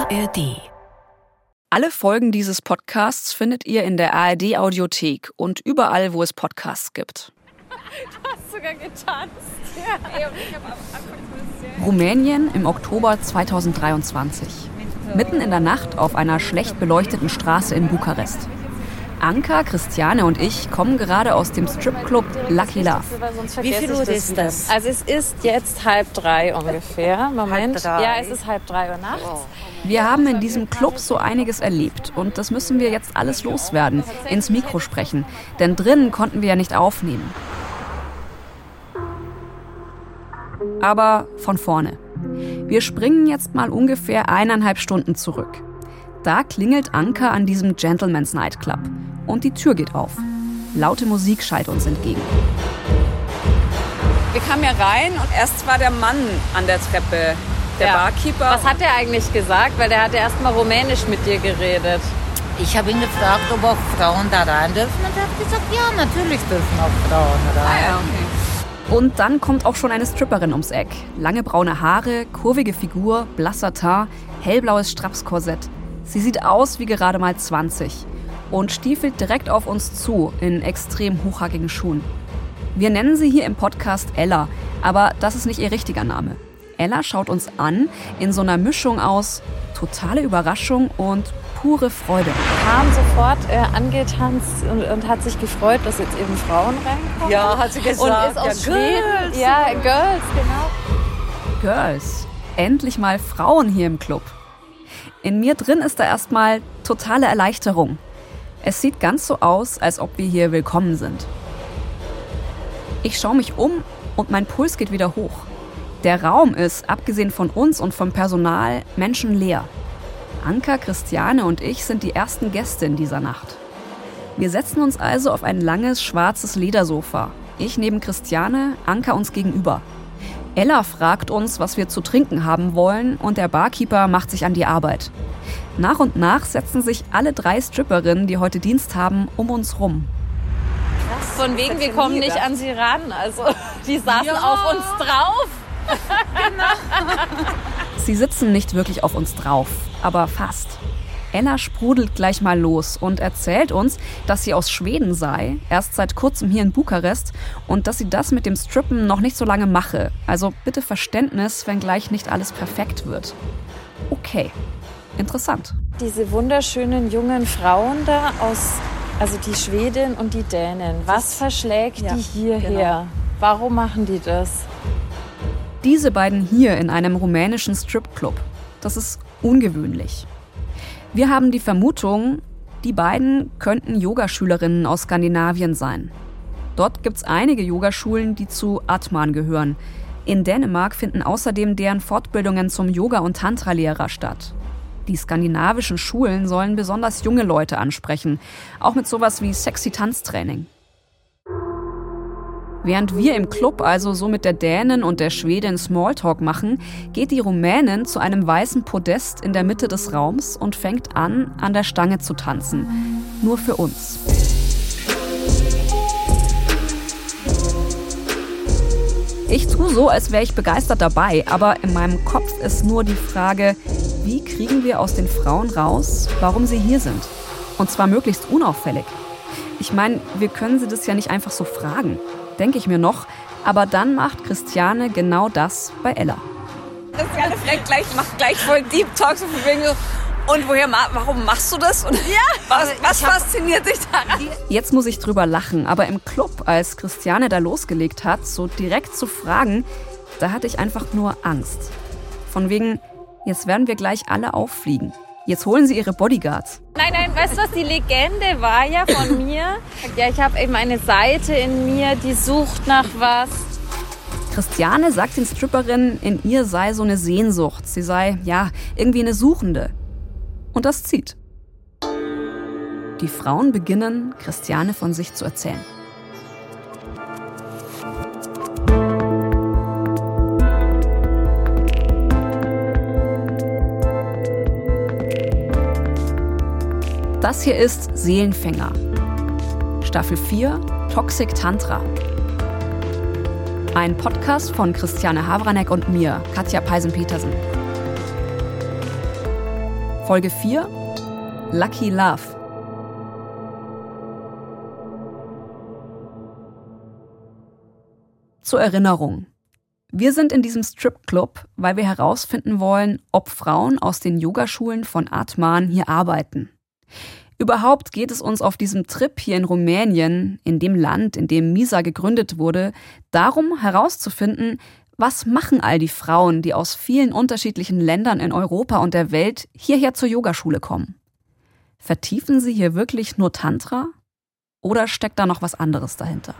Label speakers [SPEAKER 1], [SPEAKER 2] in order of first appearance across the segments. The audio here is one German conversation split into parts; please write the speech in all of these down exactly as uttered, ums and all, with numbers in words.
[SPEAKER 1] A R D.
[SPEAKER 2] Alle Folgen dieses Podcasts findet ihr in der A R D-Audiothek und überall, wo es Podcasts gibt.
[SPEAKER 3] Du hast sogar getanzt. Ja. Ey, und ich hab am
[SPEAKER 2] Rumänien im Oktober zweitausenddreiundzwanzig. Mitten in der Nacht auf einer schlecht beleuchteten Straße in Bukarest. Anka, Christiane und ich kommen gerade aus dem Stripclub Lucky Love.
[SPEAKER 3] Wie viel Uhr ist das? Also es ist jetzt halb drei ungefähr. Moment.
[SPEAKER 1] Halb drei.
[SPEAKER 3] Ja, es ist halb drei Uhr nachts.
[SPEAKER 1] Wow.
[SPEAKER 2] Wir haben in diesem Club so einiges erlebt und das müssen wir jetzt alles loswerden, ins Mikro sprechen. Denn drinnen konnten wir ja nicht aufnehmen. Aber von vorne. Wir springen jetzt mal ungefähr eineinhalb Stunden zurück. Da klingelt Anka an diesem Gentleman's Nightclub und die Tür geht auf. Laute Musik schallt uns entgegen.
[SPEAKER 4] Wir kamen ja rein und erst war der Mann an der Treppe, der
[SPEAKER 3] Ja.
[SPEAKER 4] Barkeeper.
[SPEAKER 3] Was hat der eigentlich gesagt? Weil der hat ja erst mal Rumänisch mit dir geredet.
[SPEAKER 1] Ich habe ihn gefragt, ob auch Frauen da rein dürfen und er hat gesagt, ja, natürlich dürfen auch Frauen rein.
[SPEAKER 4] Ah ja, okay.
[SPEAKER 2] Und dann kommt auch schon eine Stripperin ums Eck. Lange braune Haare, kurvige Figur, blasser Teint, hellblaues Strapskorsett. Sie sieht aus wie gerade mal zwanzig und stiefelt direkt auf uns zu in extrem hochhackigen Schuhen. Wir nennen sie hier im Podcast Ella, aber das ist nicht ihr richtiger Name. Ella schaut uns an in so einer Mischung aus totale Überraschung und pure Freude.
[SPEAKER 3] Kam sofort äh, angetanzt und, und hat sich gefreut, dass jetzt eben Frauen reinkommen.
[SPEAKER 4] Ja, hat sie gesagt.
[SPEAKER 3] Und ist aus
[SPEAKER 4] ja,
[SPEAKER 3] Schweden.
[SPEAKER 4] Girls.
[SPEAKER 3] Ja, Girls, genau.
[SPEAKER 2] Girls, endlich mal Frauen hier im Club. In mir drin ist da erstmal totale Erleichterung. Es sieht ganz so aus, als ob wir hier willkommen sind. Ich schaue mich um und mein Puls geht wieder hoch. Der Raum ist, abgesehen von uns und vom Personal, menschenleer. Anka, Christiane und ich sind die ersten Gäste in dieser Nacht. Wir setzen uns also auf ein langes, schwarzes Ledersofa. Ich neben Christiane, Anka uns gegenüber. Ella fragt uns, was wir zu trinken haben wollen und der Barkeeper macht sich an die Arbeit. Nach und nach setzen sich alle drei Stripperinnen, die heute Dienst haben, um uns rum.
[SPEAKER 3] Von wegen, wir kommen nicht an sie ran. Also, die saßen
[SPEAKER 4] Ja.
[SPEAKER 3] auf uns drauf.
[SPEAKER 2] Sie sitzen nicht wirklich auf uns drauf, aber fast. Ella sprudelt gleich mal los und erzählt uns, dass sie aus Schweden sei, erst seit kurzem hier in Bukarest und dass sie das mit dem Strippen noch nicht so lange mache. Also bitte Verständnis, wenn gleich nicht alles perfekt wird. Okay, interessant.
[SPEAKER 3] Diese wunderschönen jungen Frauen da aus, also die Schweden und die Dänen. Was verschlägt
[SPEAKER 4] Ja,
[SPEAKER 3] die hierher?
[SPEAKER 4] genau.
[SPEAKER 3] Warum machen die das?
[SPEAKER 2] Diese beiden hier in einem rumänischen Stripclub, das ist ungewöhnlich. Wir haben die Vermutung, die beiden könnten Yogaschülerinnen aus Skandinavien sein. Dort gibt es einige Yogaschulen, die zu Atman gehören. In Dänemark finden außerdem deren Fortbildungen zum Yoga- und Tantra-Lehrer statt. Die skandinavischen Schulen sollen besonders junge Leute ansprechen, auch mit sowas wie sexy Tanztraining. Während wir im Club also so mit der Dänin und der Schwedin Smalltalk machen, geht die Rumänin zu einem weißen Podest in der Mitte des Raums und fängt an, an der Stange zu tanzen. Nur für uns. Ich tue so, als wäre ich begeistert dabei, aber in meinem Kopf ist nur die Frage, wie kriegen wir aus den Frauen raus, warum sie hier sind? Und zwar möglichst unauffällig. Ich meine, wir können sie das ja nicht einfach so fragen. Denke ich mir noch, aber dann macht Christiane genau das bei Ella.
[SPEAKER 4] Christiane fragt gleich, macht gleich voll Deep Talk so von wegen so, und woher, ma- warum machst du das? Und ja, was, was fasziniert dich daran?
[SPEAKER 2] Jetzt muss ich drüber lachen, aber im Club, als Christiane da losgelegt hat, so direkt zu fragen, da hatte ich einfach nur Angst. Von wegen, jetzt werden wir gleich alle auffliegen. Jetzt holen sie ihre Bodyguards.
[SPEAKER 3] Nein, nein, weißt du was, die Legende war ja von mir. Ja, ich habe eben eine Seite in mir, die sucht nach was.
[SPEAKER 2] Christiane sagt den Stripperinnen, in ihr sei so eine Sehnsucht. Sie sei, ja, irgendwie eine Suchende. Und das zieht. Die Frauen beginnen, Christiane von sich zu erzählen. Das hier ist Seelenfänger. Staffel vier, Toxic Tantra. Ein Podcast von Christiane Havranek und mir, Katja Peisen-Petersen. Folge vier, Lucky Love. Zur Erinnerung. Wir sind in diesem Stripclub, weil wir herausfinden wollen, ob Frauen aus den Yogaschulen von Atman hier arbeiten. Überhaupt geht es uns auf diesem Trip hier in Rumänien, in dem Land, in dem Misa gegründet wurde, darum herauszufinden, was machen all die Frauen, die aus vielen unterschiedlichen Ländern in Europa und der Welt hierher zur Yogaschule kommen. Vertiefen sie hier wirklich nur Tantra? Oder steckt da noch was anderes dahinter?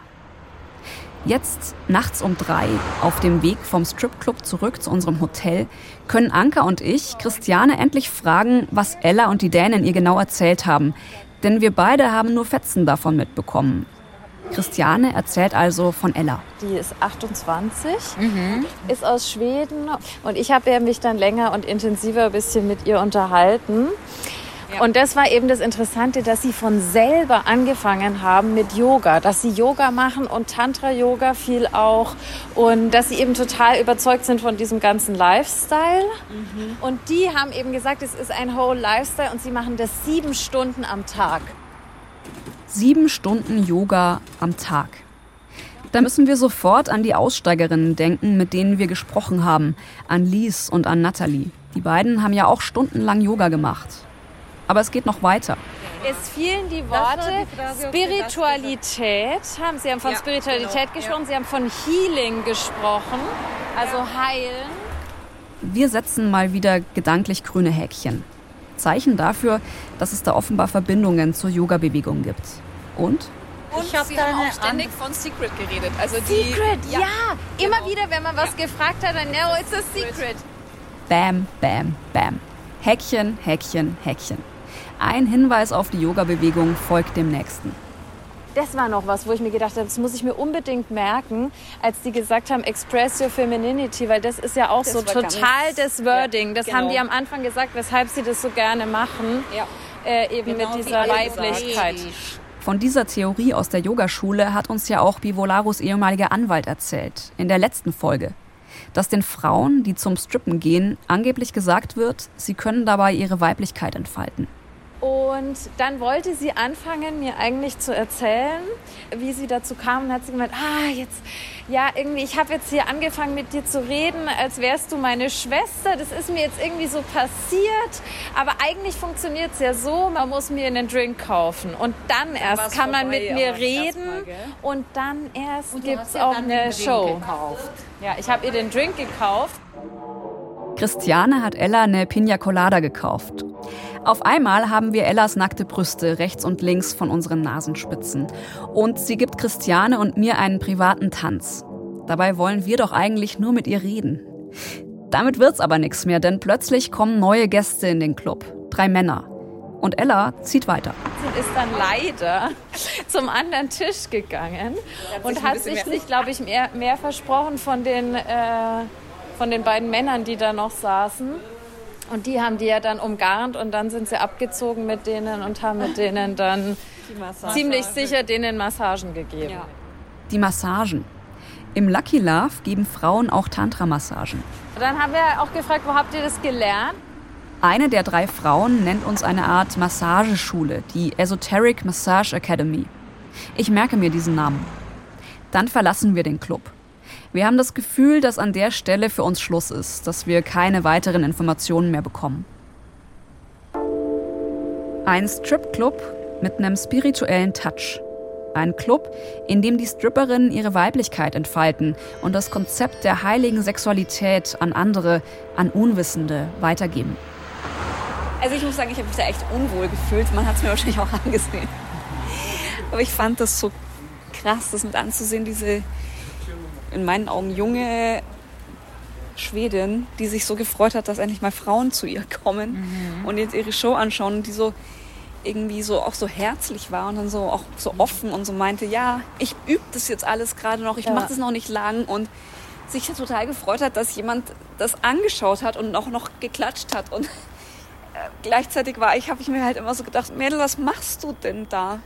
[SPEAKER 2] Jetzt, nachts um drei, auf dem Weg vom Stripclub zurück zu unserem Hotel, können Anka und ich Christiane endlich fragen, was Ella und die Dänin ihr genau erzählt haben. Denn wir beide haben nur Fetzen davon mitbekommen. Christiane erzählt also von Ella.
[SPEAKER 3] Die ist achtundzwanzig,
[SPEAKER 1] Mhm.
[SPEAKER 3] ist aus Schweden. Und ich habe ja mich dann länger und intensiver ein bisschen mit ihr unterhalten. Ja. Und das war eben das Interessante, dass sie von selber angefangen haben mit Yoga. Dass sie Yoga machen und Tantra-Yoga viel auch. Und dass sie eben total überzeugt sind von diesem ganzen Lifestyle. Mhm. Und die haben eben gesagt, es ist ein Whole Lifestyle und sie machen das sieben Stunden am Tag.
[SPEAKER 2] Sieben Stunden Yoga am Tag. Da müssen wir sofort an die Aussteigerinnen denken, mit denen wir gesprochen haben. An Lies und an Nathalie. Die beiden haben ja auch stundenlang Yoga gemacht. Aber es geht noch weiter.
[SPEAKER 3] Es fielen die Worte Spiritualität. Haben Sie haben von
[SPEAKER 4] Ja,
[SPEAKER 3] Spiritualität
[SPEAKER 4] genau,
[SPEAKER 3] gesprochen,
[SPEAKER 4] ja.
[SPEAKER 3] Sie haben von Healing gesprochen, also heilen.
[SPEAKER 2] Wir setzen mal wieder gedanklich grüne Häkchen. Zeichen dafür, dass es da offenbar Verbindungen zur Yoga-Bewegung gibt. Und?
[SPEAKER 4] Und
[SPEAKER 1] Ich hab
[SPEAKER 4] sie
[SPEAKER 1] da
[SPEAKER 4] haben
[SPEAKER 1] eine
[SPEAKER 4] auch ständig von Secret geredet. Also die,
[SPEAKER 3] Secret, ja.
[SPEAKER 4] ja.
[SPEAKER 3] Immer
[SPEAKER 4] Genau.
[SPEAKER 3] wieder, wenn man was gefragt hat, dann, no, it's a secret.
[SPEAKER 2] Bam, bam, bam. Häkchen, Häkchen, Häkchen. Ein Hinweis auf die Yoga-Bewegung folgt dem nächsten.
[SPEAKER 3] Das war noch was, wo ich mir gedacht habe, das muss ich mir unbedingt merken, als die gesagt haben, express your femininity, weil das ist ja auch
[SPEAKER 4] Das
[SPEAKER 3] so
[SPEAKER 4] war
[SPEAKER 3] total
[SPEAKER 4] ganz-
[SPEAKER 3] das Wording. Das
[SPEAKER 4] genau.
[SPEAKER 3] haben die am Anfang gesagt, weshalb sie das so gerne machen,
[SPEAKER 4] Ja.
[SPEAKER 3] äh, eben
[SPEAKER 1] Genau
[SPEAKER 3] mit
[SPEAKER 1] wie
[SPEAKER 3] dieser
[SPEAKER 1] alle
[SPEAKER 3] Weiblichkeit.
[SPEAKER 1] sagen.
[SPEAKER 2] Von dieser Theorie aus der Yogaschule hat uns ja auch Bivolaros ehemaliger Anwalt erzählt, in der letzten Folge. Dass den Frauen, die zum Strippen gehen, angeblich gesagt wird, sie können dabei ihre Weiblichkeit entfalten.
[SPEAKER 3] Und dann wollte sie anfangen, mir eigentlich zu erzählen, wie sie dazu kam. Und hat sie gemeint, ah, jetzt, ja, irgendwie, ich habe jetzt hier angefangen mit dir zu reden, als wärst du meine Schwester. Das ist mir jetzt irgendwie so passiert. Aber eigentlich funktioniert es ja so, man muss mir einen Drink kaufen. Und dann, dann erst kann man
[SPEAKER 4] vorbei,
[SPEAKER 3] mit mir
[SPEAKER 4] aber
[SPEAKER 3] reden.
[SPEAKER 4] erstmal, gell?
[SPEAKER 3] Und dann erst
[SPEAKER 1] Und du
[SPEAKER 3] gibt
[SPEAKER 1] hast
[SPEAKER 3] es
[SPEAKER 1] ja
[SPEAKER 3] auch
[SPEAKER 1] dann
[SPEAKER 3] eine
[SPEAKER 1] den Drink
[SPEAKER 3] Show.
[SPEAKER 1] gekauft.
[SPEAKER 3] Ja, ich habe ihr den Drink gekauft.
[SPEAKER 2] Christiane hat Ella eine Pina Colada gekauft. Auf einmal haben wir Ellas nackte Brüste rechts und links von unseren Nasenspitzen. Und sie gibt Christiane und mir einen privaten Tanz. Dabei wollen wir doch eigentlich nur mit ihr reden. Damit wird's aber nichts mehr, denn plötzlich kommen neue Gäste in den Club. Drei Männer. Und Ella zieht weiter.
[SPEAKER 3] Sie ist dann leider zum anderen Tisch gegangen und
[SPEAKER 4] sich ein
[SPEAKER 3] hat
[SPEAKER 4] bisschen
[SPEAKER 3] sich
[SPEAKER 4] mehr-
[SPEAKER 3] nicht, glaube ich, mehr, mehr versprochen von den, äh, von den beiden Männern, die da noch saßen. Und die haben die ja dann umgarnt und dann sind sie abgezogen mit denen und haben mit denen dann ziemlich sicher denen Massagen gegeben.
[SPEAKER 4] Ja.
[SPEAKER 2] Die Massagen. Im Lucky Love geben Frauen auch Tantra-Massagen.
[SPEAKER 3] Dann haben wir auch gefragt, wo habt ihr das gelernt?
[SPEAKER 2] Eine der drei Frauen nennt uns eine Art Massageschule, die Esoteric Massage Academy. Ich merke mir diesen Namen. Dann verlassen wir den Club. Wir haben das Gefühl, dass an der Stelle für uns Schluss ist, dass wir keine weiteren Informationen mehr bekommen. Ein Stripclub mit einem spirituellen Touch. Ein Club, in dem die Stripperinnen ihre Weiblichkeit entfalten und das Konzept der heiligen Sexualität an andere, an Unwissende weitergeben.
[SPEAKER 4] Also ich muss sagen, ich habe mich da echt unwohl gefühlt. Man hat es mir wahrscheinlich auch angesehen. Aber ich fand das so krass, das mit anzusehen, diese in meinen Augen junge Schwedin, die sich so gefreut hat, dass endlich mal Frauen zu ihr kommen mhm. und jetzt ihre Show anschauen, die so irgendwie so auch so herzlich war und dann so auch so offen und so meinte, ja, ich übe das jetzt alles gerade noch, ich ja. mache das noch nicht lang und sich total gefreut hat, dass jemand das angeschaut hat und auch noch geklatscht hat und äh, gleichzeitig war ich, habe ich mir halt immer so gedacht, Mädel, was machst du denn da?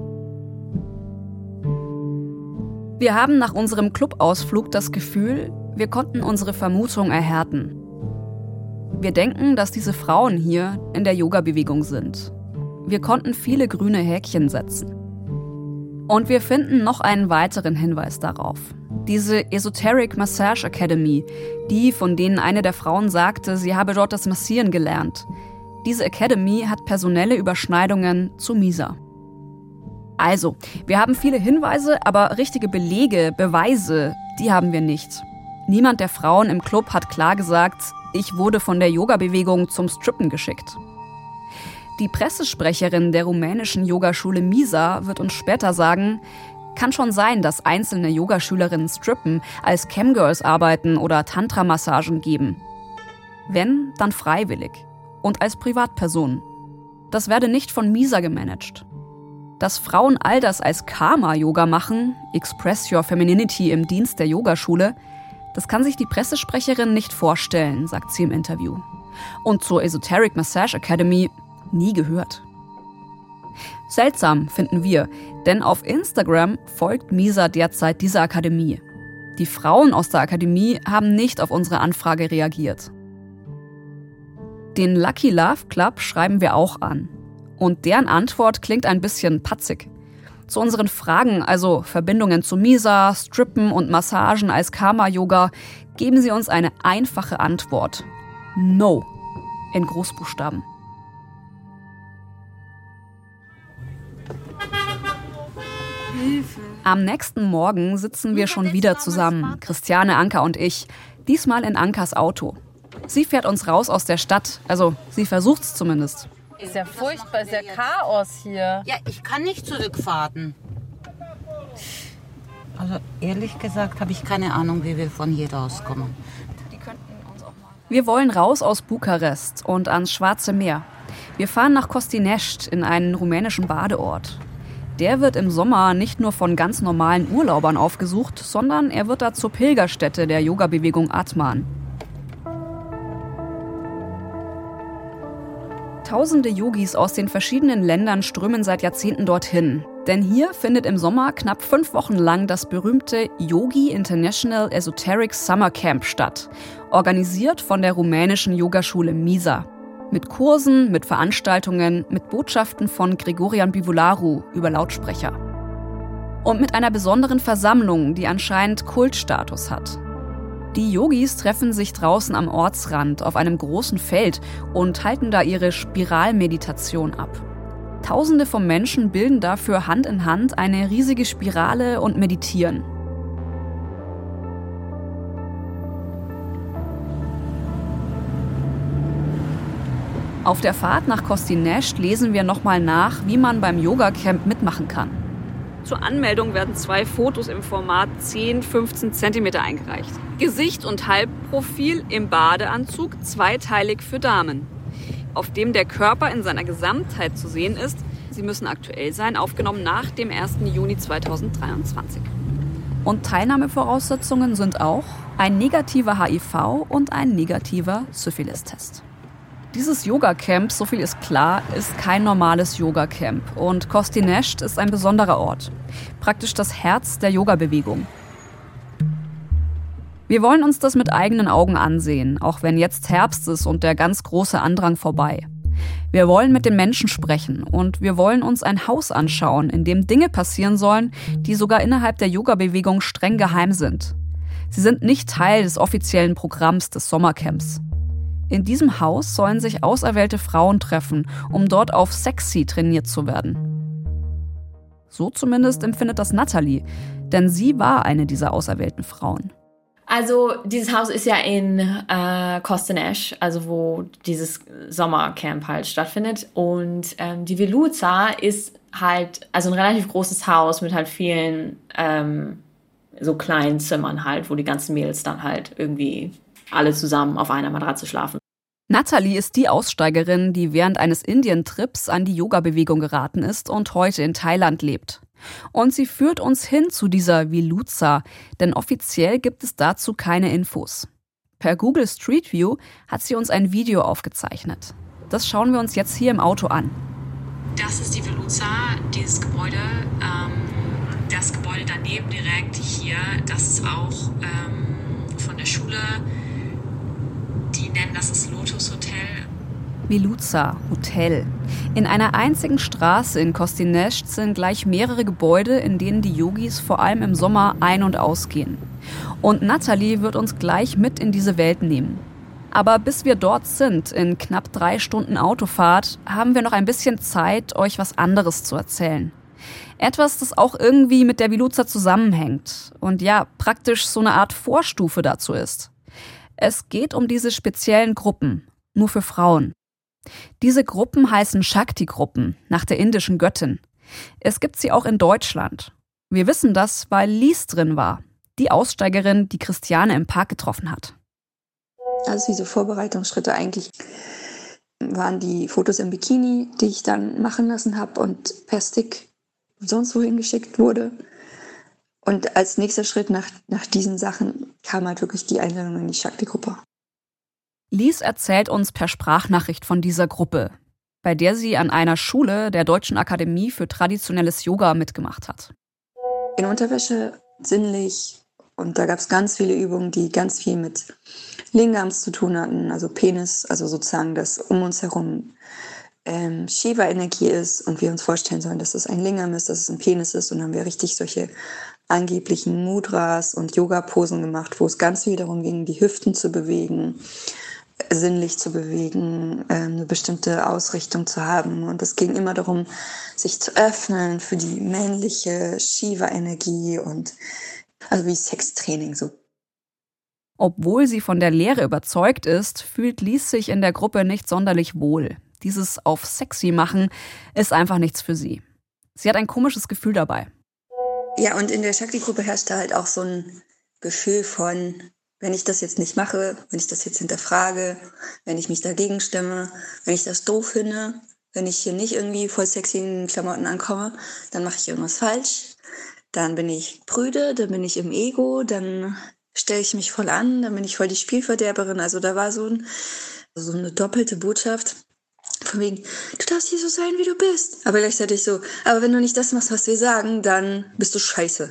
[SPEAKER 2] Wir haben nach unserem Clubausflug das Gefühl, Wir konnten unsere Vermutung erhärten. Wir denken, dass diese Frauen hier in der Yoga-Bewegung sind. Wir konnten viele grüne Häkchen setzen. Und wir finden noch einen weiteren Hinweis darauf. Diese Esoteric Massage Academy, die, von denen eine der Frauen sagte, sie habe dort das Massieren gelernt. Diese Academy hat personelle Überschneidungen zu Misa. Also, wir haben viele Hinweise, aber richtige Belege, Beweise, die haben wir nicht. Niemand der Frauen im Club hat klar gesagt, ich wurde von der Yoga-Bewegung zum Strippen geschickt. Die Pressesprecherin der rumänischen Yogaschule Misa wird uns später sagen, kann schon sein, dass einzelne Yogaschülerinnen strippen, als Camgirls arbeiten oder Tantra-Massagen geben. Wenn, dann freiwillig und als Privatpersonen. Das werde nicht von Misa gemanagt. Dass Frauen all das als Karma-Yoga machen, Express Your Femininity im Dienst der Yogaschule, das kann sich die Pressesprecherin nicht vorstellen, sagt sie im Interview. Und zur Esoteric Massage Academy nie gehört. Seltsam, finden wir, denn auf Instagram folgt Misa derzeit dieser Akademie. Die Frauen aus der Akademie haben nicht auf unsere Anfrage reagiert. Den Lucky Love Club schreiben wir auch an. Und deren Antwort klingt ein bisschen patzig. Zu unseren Fragen, also Verbindungen zu Misa, Strippen und Massagen als Karma-Yoga, geben sie uns eine einfache Antwort. No. In Großbuchstaben.
[SPEAKER 4] Hilfe.
[SPEAKER 2] Am nächsten Morgen sitzen wir schon wieder zusammen, Christiane, Anka und ich, diesmal in Ankas Auto. Sie fährt uns raus aus der Stadt, also sie versucht's zumindest.
[SPEAKER 3] Ist ja furchtbar, ist ja Chaos hier.
[SPEAKER 1] Ja, ich kann nicht zurückfahren. Also ehrlich gesagt habe ich keine Ahnung, wie wir von hier rauskommen.
[SPEAKER 2] Wir wollen raus aus Bukarest und ans Schwarze Meer. Wir fahren nach Costinești in einen rumänischen Badeort. Der wird im Sommer nicht nur von ganz normalen Urlaubern aufgesucht, sondern er wird da zur Pilgerstätte der Yoga-Bewegung Atman. Tausende Yogis aus den verschiedenen Ländern strömen seit Jahrzehnten dorthin. Denn hier findet im Sommer knapp fünf Wochen lang das berühmte Yogi International Esoteric Summer Camp statt, organisiert von der rumänischen Yogaschule Misa. Mit Kursen, mit Veranstaltungen, mit Botschaften von Gregorian Bivolaru über Lautsprecher. Und mit einer besonderen Versammlung, die anscheinend Kultstatus hat. Die Yogis treffen sich draußen am Ortsrand auf einem großen Feld und halten da ihre Spiralmeditation ab. Tausende von Menschen bilden dafür Hand in Hand eine riesige Spirale und meditieren. Auf der Fahrt nach Costinești lesen wir nochmal nach, wie man beim Yoga-Camp mitmachen kann.
[SPEAKER 4] Zur Anmeldung werden zwei Fotos im Format zehn bis fünfzehn Zentimeter eingereicht. Gesicht und Halbprofil im Badeanzug, zweiteilig für Damen, auf dem der Körper in seiner Gesamtheit zu sehen ist. Sie müssen aktuell sein, aufgenommen nach dem ersten Juni zweitausenddreiundzwanzig.
[SPEAKER 2] Und Teilnahmevoraussetzungen sind auch ein negativer H I V und ein negativer Syphilis-Test. Dieses Yoga-Camp, so viel ist klar, ist kein normales Yoga-Camp. Und Costinești ist ein besonderer Ort. Praktisch das Herz der Yoga-Bewegung. Wir wollen uns das mit eigenen Augen ansehen, auch wenn jetzt Herbst ist und der ganz große Andrang vorbei. Wir wollen mit den Menschen sprechen und wir wollen uns ein Haus anschauen, in dem Dinge passieren sollen, die sogar innerhalb der Yoga-Bewegung streng geheim sind. Sie sind nicht Teil des offiziellen Programms des Sommercamps. In diesem Haus sollen sich auserwählte Frauen treffen, um dort auf sexy trainiert zu werden. So zumindest empfindet das Natalie, denn sie war eine dieser auserwählten Frauen.
[SPEAKER 5] Also dieses Haus ist ja in äh, Costinești, also wo dieses Sommercamp halt stattfindet. Und ähm, die Veluța ist halt also ein relativ großes Haus mit halt vielen ähm, so kleinen Zimmern halt, wo die ganzen Mädels dann halt irgendwie alle zusammen auf einer Matratze schlafen.
[SPEAKER 2] Natalie ist die Aussteigerin, die während eines Indien-Trips an die Yoga-Bewegung geraten ist und heute in Thailand lebt. Und sie führt uns hin zu dieser Veluța, denn offiziell gibt es dazu keine Infos. Per Google Street View hat sie uns ein Video aufgezeichnet. Das schauen wir uns jetzt hier im Auto an.
[SPEAKER 6] Das ist die Veluța, dieses Gebäude. Ähm, das Gebäude daneben direkt hier, das ist auch ähm, von der Schule. Die nennen das das Lotus Hotel.
[SPEAKER 2] Veluza, Hotel. In einer einzigen Straße in Costinești sind gleich mehrere Gebäude, in denen die Yogis vor allem im Sommer ein- und ausgehen. Und Natalie wird uns gleich mit in diese Welt nehmen. Aber bis wir dort sind, in knapp drei Stunden Autofahrt, haben wir noch ein bisschen Zeit, euch was anderes zu erzählen. Etwas, das auch irgendwie mit der Veluza zusammenhängt und ja, praktisch so eine Art Vorstufe dazu ist. Es geht um diese speziellen Gruppen, nur für Frauen. Diese Gruppen heißen Shakti-Gruppen, nach der indischen Göttin. Es gibt sie auch in Deutschland. Wir wissen das, weil Lies drin war, die Aussteigerin, die Christiane im Park getroffen hat.
[SPEAKER 7] Also diese Vorbereitungsschritte eigentlich waren die Fotos im Bikini, die ich dann machen lassen habe und per Stick sonst wohin geschickt wurde. Und als nächster Schritt nach, nach diesen Sachen kam halt wirklich die Einladung in die Shakti-Gruppe.
[SPEAKER 2] Lies erzählt uns per Sprachnachricht von dieser Gruppe, bei der sie an einer Schule der Deutschen Akademie für traditionelles Yoga mitgemacht hat.
[SPEAKER 7] In Unterwäsche, sinnlich, und da gab es ganz viele Übungen, die ganz viel mit Lingams zu tun hatten, also Penis, also sozusagen, dass um uns herum ähm, Shiva-Energie ist und wir uns vorstellen sollen, dass es ein Lingam ist, dass es ein Penis ist, und dann haben wir richtig solche angeblichen Mudras und Yoga-Posen gemacht, wo es ganz viel darum ging, die Hüften zu bewegen, sinnlich zu bewegen, eine bestimmte Ausrichtung zu haben. Und es ging immer darum, sich zu öffnen für die männliche Shiva-Energie und also wie Sextraining so.
[SPEAKER 2] Obwohl sie von der Lehre überzeugt ist, fühlt Lies sich in der Gruppe nicht sonderlich wohl. Dieses auf sexy machen ist einfach nichts für sie. Sie hat ein komisches Gefühl dabei.
[SPEAKER 7] Ja, und in der Shakti-Gruppe herrschte halt auch so ein Gefühl von, wenn ich das jetzt nicht mache, wenn ich das jetzt hinterfrage, wenn ich mich dagegen stimme, wenn ich das doof finde, wenn ich hier nicht irgendwie voll sexy in Klamotten ankomme, dann mache ich irgendwas falsch. Dann bin ich prüde, dann bin ich im Ego, dann stelle ich mich voll an, dann bin ich voll die Spielverderberin. Also da war so, ein, so eine doppelte Botschaft von wegen, du darfst hier so sein, wie du bist. Aber gleichzeitig so, aber wenn du nicht das machst, was wir sagen, dann bist du scheiße.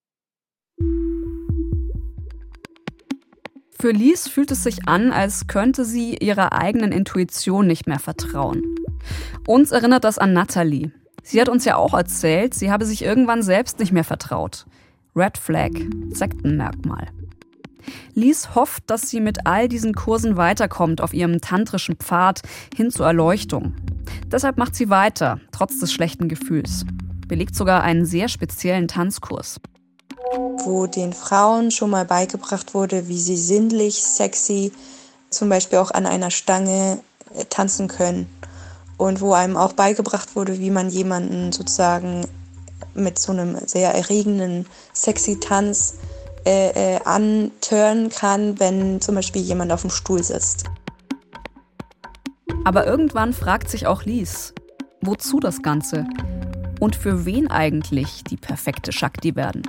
[SPEAKER 2] Für Lies fühlt es sich an, als könnte sie ihrer eigenen Intuition nicht mehr vertrauen. Uns erinnert das an Natalie. Sie hat uns ja auch erzählt, sie habe sich irgendwann selbst nicht mehr vertraut. Red Flag, Sektenmerkmal. Lies hofft, dass sie mit all diesen Kursen weiterkommt auf ihrem tantrischen Pfad hin zur Erleuchtung. Deshalb macht sie weiter, trotz des schlechten Gefühls. Belegt sogar einen sehr speziellen Tanzkurs.
[SPEAKER 7] Wo den Frauen schon mal beigebracht wurde, wie sie sinnlich, sexy, zum Beispiel auch an einer Stange tanzen können. Und wo einem auch beigebracht wurde, wie man jemanden sozusagen mit so einem sehr erregenden, sexy Tanz äh, äh, antören kann, wenn zum Beispiel jemand auf dem Stuhl sitzt.
[SPEAKER 2] Aber irgendwann fragt sich auch Lies, wozu das Ganze? Und für wen eigentlich die perfekte Shakti werden?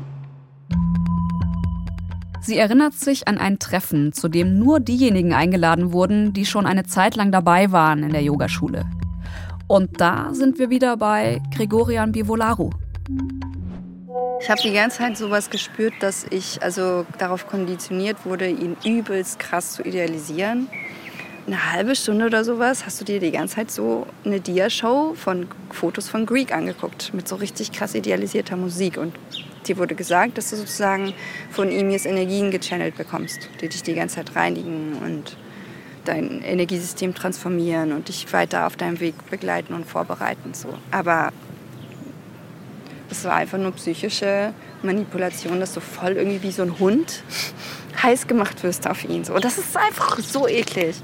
[SPEAKER 2] Sie erinnert sich an ein Treffen, zu dem nur diejenigen eingeladen wurden, die schon eine Zeit lang dabei waren in der Yogaschule. Und da sind wir wieder bei Gregorian Bivolaru.
[SPEAKER 8] Ich habe die ganze Zeit sowas gespürt, dass ich also darauf konditioniert wurde, ihn übelst krass zu idealisieren. Eine halbe Stunde oder sowas hast du dir die ganze Zeit so eine Dia-Show von Fotos von Greek angeguckt, mit so richtig krass idealisierter Musik. Und dir wurde gesagt, dass du sozusagen von ihm jetzt Energien gechannelt bekommst, die dich die ganze Zeit reinigen und dein Energiesystem transformieren und dich weiter auf deinem Weg begleiten und vorbereiten. So. Aber es war einfach nur psychische Manipulation, dass du voll irgendwie wie so ein Hund heiß gemacht wirst auf ihn. So. Und das ist einfach so eklig.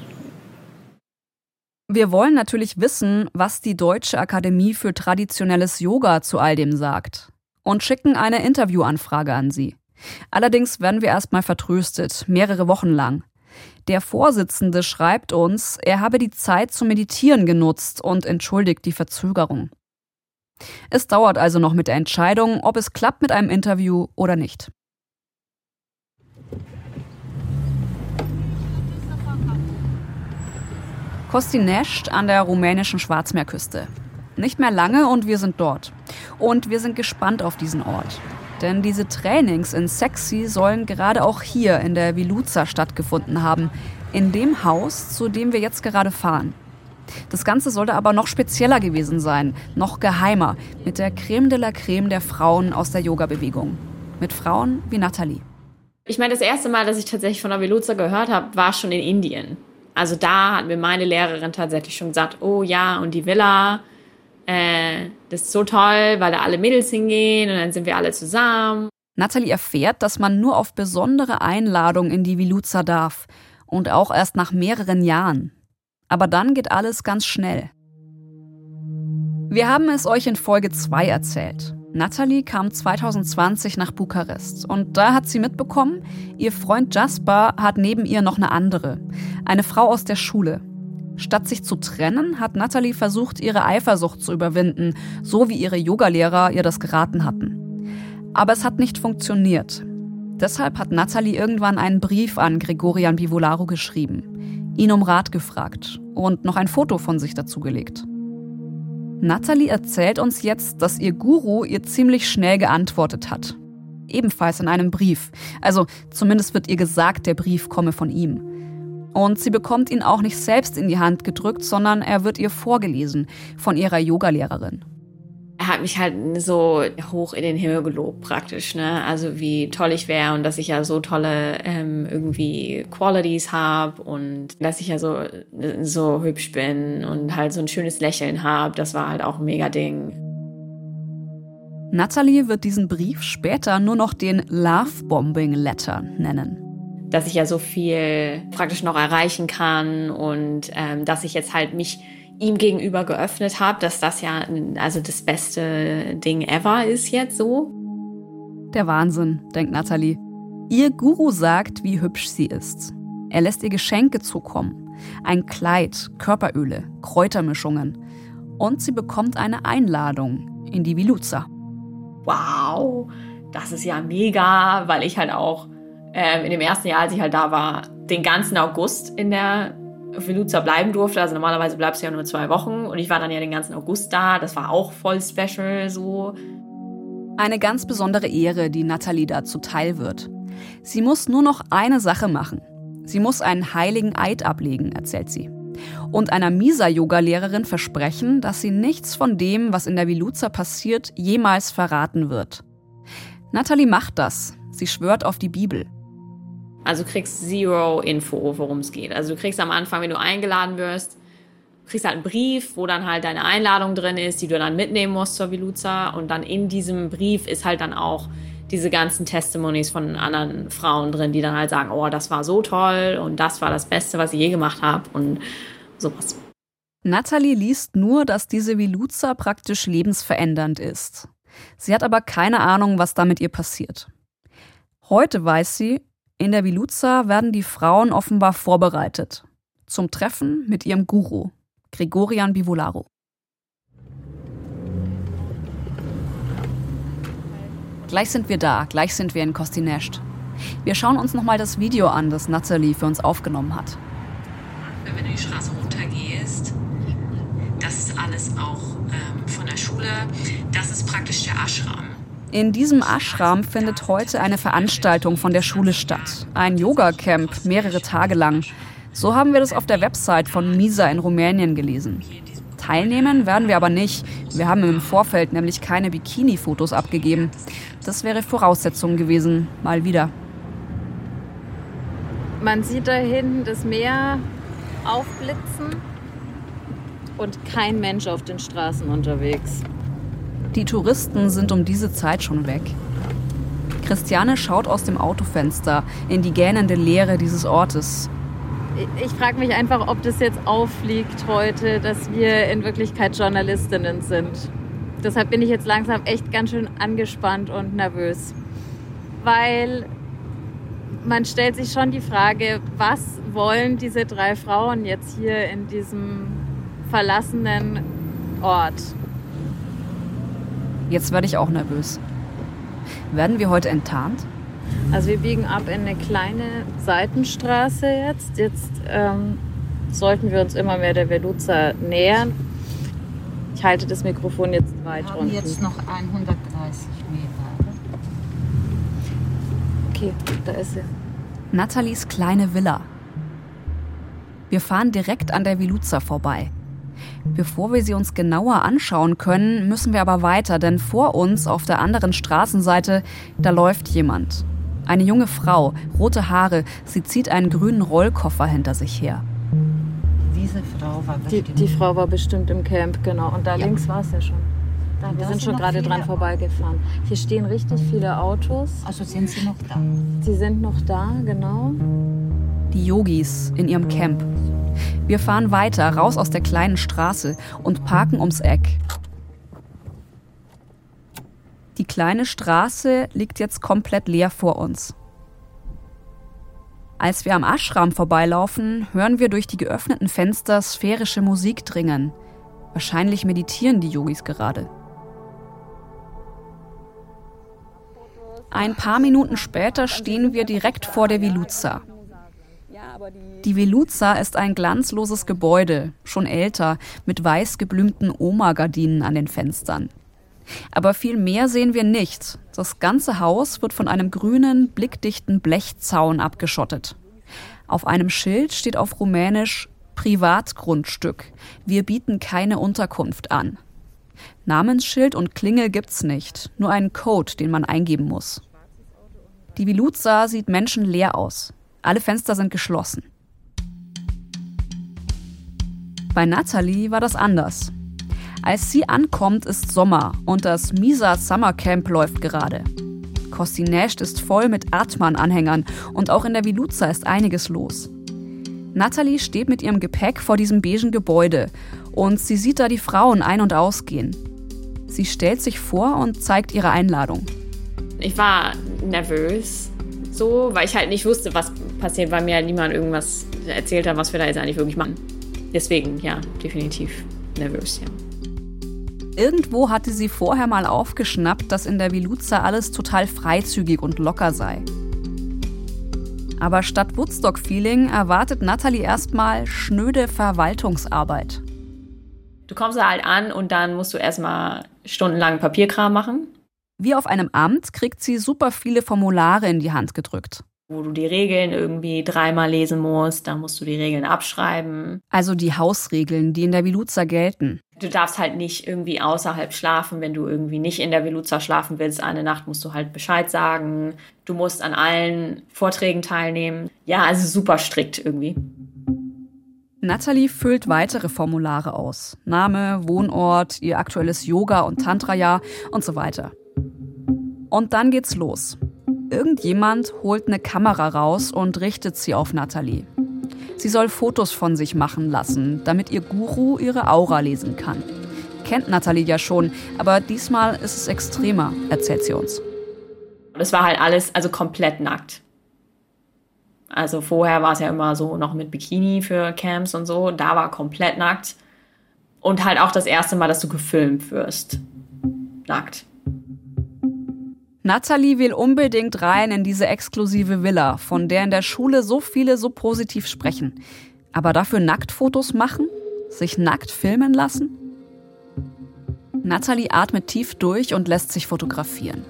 [SPEAKER 2] Wir wollen natürlich wissen, was die Deutsche Akademie für traditionelles Yoga zu all dem sagt. Und schicken eine Interviewanfrage an sie. Allerdings werden wir erstmal vertröstet, mehrere Wochen lang. Der Vorsitzende schreibt uns, er habe die Zeit zum Meditieren genutzt und entschuldigt die Verzögerung. Es dauert also noch mit der Entscheidung, ob es klappt mit einem Interview oder nicht. Costinești an der rumänischen Schwarzmeerküste. Nicht mehr lange und wir sind dort. Und wir sind gespannt auf diesen Ort. Denn diese Trainings in Sexy sollen gerade auch hier in der Veluza stattgefunden haben. In dem Haus, zu dem wir jetzt gerade fahren. Das Ganze sollte aber noch spezieller gewesen sein, noch geheimer, mit der Creme de la Creme der Frauen aus der Yoga-Bewegung. Mit Frauen wie Nathalie.
[SPEAKER 5] Ich meine, das erste Mal, dass ich tatsächlich von der Veluza gehört habe, war schon in Indien. Also da hat mir meine Lehrerin tatsächlich schon gesagt, oh ja, und die Villa, äh, das ist so toll, weil da alle Mädels hingehen und dann sind wir alle zusammen.
[SPEAKER 2] Nathalie erfährt, dass man nur auf besondere Einladung in die Veluza darf und auch erst nach mehreren Jahren. Aber dann geht alles ganz schnell. Wir haben es euch in Folge zwei erzählt. Nathalie kam zwanzig zwanzig nach Bukarest und da hat sie mitbekommen, ihr Freund Jasper hat neben ihr noch eine andere, eine Frau aus der Schule. Statt sich zu trennen, hat Nathalie versucht, ihre Eifersucht zu überwinden, so wie ihre Yogalehrer ihr das geraten hatten. Aber es hat nicht funktioniert. Deshalb hat Nathalie irgendwann einen Brief an Gregorian Bivolaru geschrieben, ihn um Rat gefragt und noch ein Foto von sich dazugelegt. Nathalie erzählt uns jetzt, dass ihr Guru ihr ziemlich schnell geantwortet hat. Ebenfalls in einem Brief. Also zumindest wird ihr gesagt, der Brief komme von ihm. Und sie bekommt ihn auch nicht selbst in die Hand gedrückt, sondern er wird ihr vorgelesen von ihrer Yogalehrerin.
[SPEAKER 5] Er hat mich halt so hoch in den Himmel gelobt praktisch, ne? Also wie toll ich wäre und dass ich ja so tolle ähm, irgendwie Qualities habe und dass ich ja so, so hübsch bin und halt so ein schönes Lächeln habe. Das war halt auch ein mega Ding.
[SPEAKER 2] Nathalie wird diesen Brief später nur noch den Love-Bombing Letter nennen.
[SPEAKER 5] Dass ich ja so viel praktisch noch erreichen kann und ähm, dass ich jetzt halt mich ihm gegenüber geöffnet habe, dass das ja also das beste Ding ever ist jetzt so.
[SPEAKER 2] Der Wahnsinn, denkt Nathalie. Ihr Guru sagt, wie hübsch sie ist. Er lässt ihr Geschenke zukommen. Ein Kleid, Körperöle, Kräutermischungen. Und sie bekommt eine Einladung in die Veluza.
[SPEAKER 5] Wow, das ist ja mega, weil ich halt auch ähm, in dem ersten Jahr, als ich halt da war, den ganzen August in der Veluza bleiben durfte. Also normalerweise bleibst du ja nur zwei Wochen und ich war dann ja den ganzen August da. Das war auch voll special so.
[SPEAKER 2] Eine ganz besondere Ehre, die Nathalie da zuteil wird. Sie muss nur noch eine Sache machen. Sie muss einen heiligen Eid ablegen, erzählt sie. Und einer Misa-Yoga-Lehrerin versprechen, dass sie nichts von dem, was in der Veluza passiert, jemals verraten wird. Nathalie macht das. Sie schwört auf die Bibel.
[SPEAKER 5] Also du kriegst zero Info, worum es geht. Also du kriegst am Anfang, wenn du eingeladen wirst, kriegst halt einen Brief, wo dann halt deine Einladung drin ist, die du dann mitnehmen musst zur Veluza. Und dann in diesem Brief ist halt dann auch diese ganzen Testimonies von anderen Frauen drin, die dann halt sagen, oh, das war so toll und das war das Beste, was ich je gemacht habe und sowas.
[SPEAKER 2] Nathalie liest nur, dass diese Veluza praktisch lebensverändernd ist. Sie hat aber keine Ahnung, was da mit ihr passiert. Heute weiß sie, in der Veluza werden die Frauen offenbar vorbereitet. Zum Treffen mit ihrem Guru, Gregorian Bivolaru. Gleich sind wir da, gleich sind wir in Costinezd. Wir schauen uns nochmal das Video an, das Nathalie für uns aufgenommen hat.
[SPEAKER 6] Wenn du die Straße runtergehst, das ist alles auch ähm, von der Schule, das ist praktisch der Ashram.
[SPEAKER 2] In diesem Ashram findet heute eine Veranstaltung von der Schule statt. Ein Yoga-Camp, mehrere Tage lang. So haben wir das auf der Website von Misa in Rumänien gelesen. Teilnehmen werden wir aber nicht. Wir haben im Vorfeld nämlich keine Bikini-Fotos abgegeben. Das wäre Voraussetzung gewesen, mal wieder.
[SPEAKER 3] Man sieht da hinten das Meer aufblitzen und kein Mensch auf den Straßen unterwegs.
[SPEAKER 2] Die Touristen sind um diese Zeit schon weg. Christiane schaut aus dem Autofenster in die gähnende Leere dieses Ortes.
[SPEAKER 3] Ich, ich frage mich einfach, ob das jetzt auffliegt heute, dass wir in Wirklichkeit Journalistinnen sind. Deshalb bin ich jetzt langsam echt ganz schön angespannt und nervös. Weil man stellt sich schon die Frage, was wollen diese drei Frauen jetzt hier in diesem verlassenen Ort?
[SPEAKER 2] Jetzt werde ich auch nervös. Werden wir heute enttarnt?
[SPEAKER 3] Also wir biegen ab in eine kleine Seitenstraße jetzt. Jetzt ähm, sollten wir uns immer mehr der Veluza nähern. Ich halte das Mikrofon jetzt weit
[SPEAKER 1] Wir haben
[SPEAKER 3] unten.
[SPEAKER 1] jetzt noch hundertdreißig Meter.
[SPEAKER 3] Okay, da ist sie.
[SPEAKER 2] Nathalies kleine Villa. Wir fahren direkt an der Veluza vorbei. Bevor wir sie uns genauer anschauen können, müssen wir aber weiter, denn vor uns auf der anderen Straßenseite, da läuft jemand. Eine junge Frau, rote Haare, sie zieht einen grünen Rollkoffer hinter sich her.
[SPEAKER 1] Diese Frau war
[SPEAKER 3] Die,
[SPEAKER 1] bestimmt.
[SPEAKER 3] die Frau war bestimmt im Camp, genau. Und da
[SPEAKER 1] Ja.
[SPEAKER 3] links war es ja schon. Da, wir
[SPEAKER 1] Da
[SPEAKER 3] sind
[SPEAKER 1] sind
[SPEAKER 3] schon
[SPEAKER 1] noch
[SPEAKER 3] gerade
[SPEAKER 1] viele
[SPEAKER 3] dran vorbeigefahren. Hier stehen richtig viele Autos.
[SPEAKER 1] Also sind sie noch da?
[SPEAKER 3] Sie sind noch da, genau.
[SPEAKER 2] Die Yogis in ihrem Camp. Wir fahren weiter, raus aus der kleinen Straße und parken ums Eck. Die kleine Straße liegt jetzt komplett leer vor uns. Als wir am Ashram vorbeilaufen, hören wir durch die geöffneten Fenster sphärische Musik dringen. Wahrscheinlich meditieren die Yogis gerade. Ein paar Minuten später stehen wir direkt vor der Veluza. Die Veluza ist ein glanzloses Gebäude, schon älter, mit weiß geblümten Oma-Gardinen an den Fenstern. Aber viel mehr sehen wir nicht. Das ganze Haus wird von einem grünen, blickdichten Blechzaun abgeschottet. Auf einem Schild steht auf Rumänisch Privatgrundstück. Wir bieten keine Unterkunft an. Namensschild und Klingel gibt's nicht, nur einen Code, den man eingeben muss. Die Veluza sieht menschenleer aus. Alle Fenster sind geschlossen. Bei Nathalie war das anders. Als sie ankommt, ist Sommer und das Misa Summer Camp läuft gerade. Kostinezh ist voll mit Atman-Anhängern und auch in der Veluza ist einiges los. Nathalie steht mit ihrem Gepäck vor diesem beigen Gebäude und sie sieht da die Frauen ein- und ausgehen. Sie stellt sich vor und zeigt ihre Einladung.
[SPEAKER 5] Ich war nervös, so, weil ich halt nicht wusste, was passiert, weil mir halt niemand irgendwas erzählt hat, was wir da jetzt eigentlich wirklich machen. Deswegen, ja, definitiv nervös, ja.
[SPEAKER 2] Irgendwo hatte sie vorher mal aufgeschnappt, dass in der Veluza alles total freizügig und locker sei. Aber statt Woodstock-Feeling erwartet Nathalie erstmal schnöde Verwaltungsarbeit.
[SPEAKER 5] Du kommst da halt an und dann musst du erstmal stundenlang Papierkram machen.
[SPEAKER 2] Wie auf einem Amt kriegt sie super viele Formulare in die Hand gedrückt.
[SPEAKER 5] Wo du die Regeln irgendwie dreimal lesen musst, dann musst du die Regeln abschreiben.
[SPEAKER 2] Also die Hausregeln, die in der Veluza gelten.
[SPEAKER 5] Du darfst halt nicht irgendwie außerhalb schlafen, wenn du irgendwie nicht in der Veluza schlafen willst. Eine Nacht musst du halt Bescheid sagen. Du musst an allen Vorträgen teilnehmen. Ja, also super strikt irgendwie.
[SPEAKER 2] Nathalie füllt weitere Formulare aus. Name, Wohnort, ihr aktuelles Yoga- und Tantra-Jahr und so weiter. Und dann geht's los. Irgendjemand holt eine Kamera raus und richtet sie auf Nathalie. Sie soll Fotos von sich machen lassen, damit ihr Guru ihre Aura lesen kann. Kennt Nathalie ja schon, aber diesmal ist es extremer, erzählt sie uns.
[SPEAKER 5] Das war halt alles, also komplett nackt. Also vorher war es ja immer so noch mit Bikini für Camps und so. Da war komplett nackt. Und halt auch das erste Mal, dass du gefilmt wirst. Nackt.
[SPEAKER 2] Nathalie will unbedingt rein in diese exklusive Villa, von der in der Schule so viele so positiv sprechen. Aber dafür Nacktfotos machen? Sich nackt filmen lassen? Nathalie atmet tief durch und lässt sich fotografieren.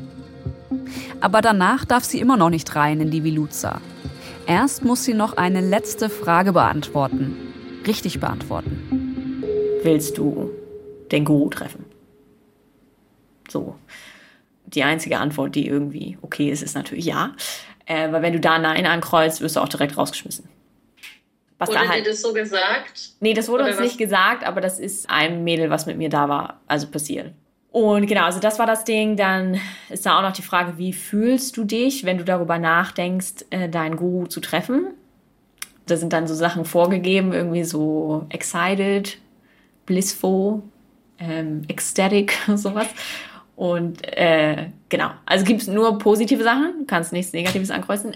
[SPEAKER 2] Aber danach darf sie immer noch nicht rein in die Veluza. Erst muss sie noch eine letzte Frage beantworten. Richtig beantworten.
[SPEAKER 5] Willst du den Guru treffen? So. Die einzige Antwort, die irgendwie okay ist, ist natürlich ja. Äh, weil wenn du da Nein ankreuzt, wirst du auch direkt rausgeschmissen. Was
[SPEAKER 6] Wurde
[SPEAKER 5] da halt,
[SPEAKER 6] dir das so gesagt?
[SPEAKER 5] Nee, das wurde
[SPEAKER 6] Oder
[SPEAKER 5] uns
[SPEAKER 6] was?
[SPEAKER 5] nicht gesagt, aber das ist einem Mädel, was mit mir da war, also passiert. Und genau, also das war das Ding. Dann ist da auch noch die Frage, wie fühlst du dich, wenn du darüber nachdenkst, äh, deinen Guru zu treffen? Da sind dann so Sachen vorgegeben, irgendwie so excited, blissful, ähm, ecstatic, sowas. Und äh, genau, also gibt es nur positive Sachen, du kannst nichts Negatives ankreuzen.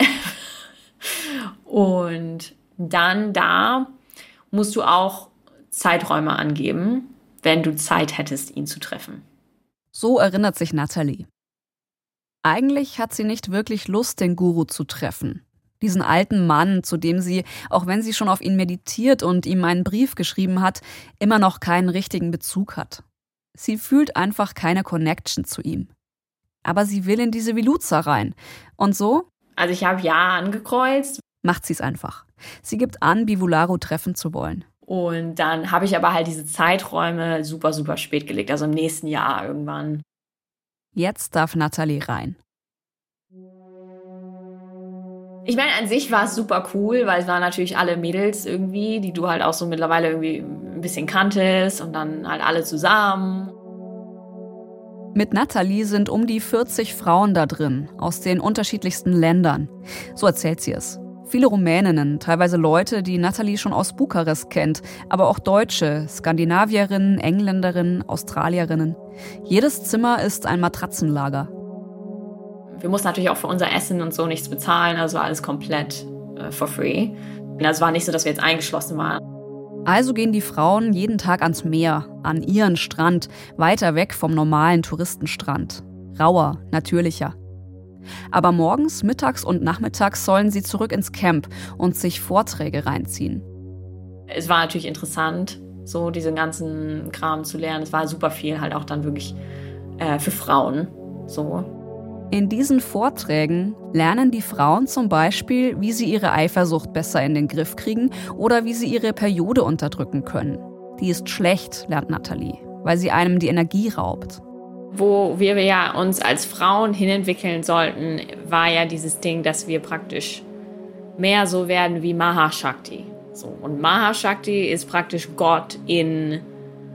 [SPEAKER 5] Und dann da musst du auch Zeiträume angeben, wenn du Zeit hättest, ihn zu treffen.
[SPEAKER 2] So erinnert sich Nathalie. Eigentlich hat sie nicht wirklich Lust, den Guru zu treffen. Diesen alten Mann, zu dem sie, auch wenn sie schon auf ihn meditiert und ihm einen Brief geschrieben hat, immer noch keinen richtigen Bezug hat. Sie fühlt einfach keine Connection zu ihm. Aber sie will in diese Veluza rein. Und so?
[SPEAKER 5] Also ich habe ja angekreuzt.
[SPEAKER 2] Macht sie es einfach. Sie gibt an, Bivularo treffen zu wollen.
[SPEAKER 5] Und dann habe ich aber halt diese Zeiträume super, super spät gelegt. Also im nächsten Jahr irgendwann.
[SPEAKER 2] Jetzt darf Nathalie rein.
[SPEAKER 5] Ich meine, an sich war es super cool, weil es waren natürlich alle Mädels irgendwie, die du halt auch so mittlerweile irgendwie ein bisschen kanntest und dann halt alle zusammen.
[SPEAKER 2] Mit Nathalie sind um die vierzig Frauen da drin, aus den unterschiedlichsten Ländern. So erzählt sie es. Viele Rumäninnen, teilweise Leute, die Nathalie schon aus Bukarest kennt, aber auch Deutsche, Skandinavierinnen, Engländerinnen, Australierinnen. Jedes Zimmer ist ein Matratzenlager.
[SPEAKER 5] Wir mussten natürlich auch für unser Essen und so nichts bezahlen, also alles komplett äh, for free. Also es war nicht so, dass wir jetzt eingeschlossen waren.
[SPEAKER 2] Also gehen die Frauen jeden Tag ans Meer, an ihren Strand, weiter weg vom normalen Touristenstrand. Rauer, natürlicher. Aber morgens, mittags und nachmittags sollen sie zurück ins Camp und sich Vorträge reinziehen.
[SPEAKER 5] Es war natürlich interessant, so diesen ganzen Kram zu lernen. Es war super viel halt auch dann wirklich äh, für Frauen. So.
[SPEAKER 2] In diesen Vorträgen lernen die Frauen zum Beispiel, wie sie ihre Eifersucht besser in den Griff kriegen oder wie sie ihre Periode unterdrücken können. Die ist schlecht, lernt Nathalie, weil sie einem die Energie raubt.
[SPEAKER 5] Wo wir ja uns als Frauen hinentwickeln sollten, war ja dieses Ding, dass wir praktisch mehr so werden wie Mahashakti. So. Und Mahashakti ist praktisch Gott in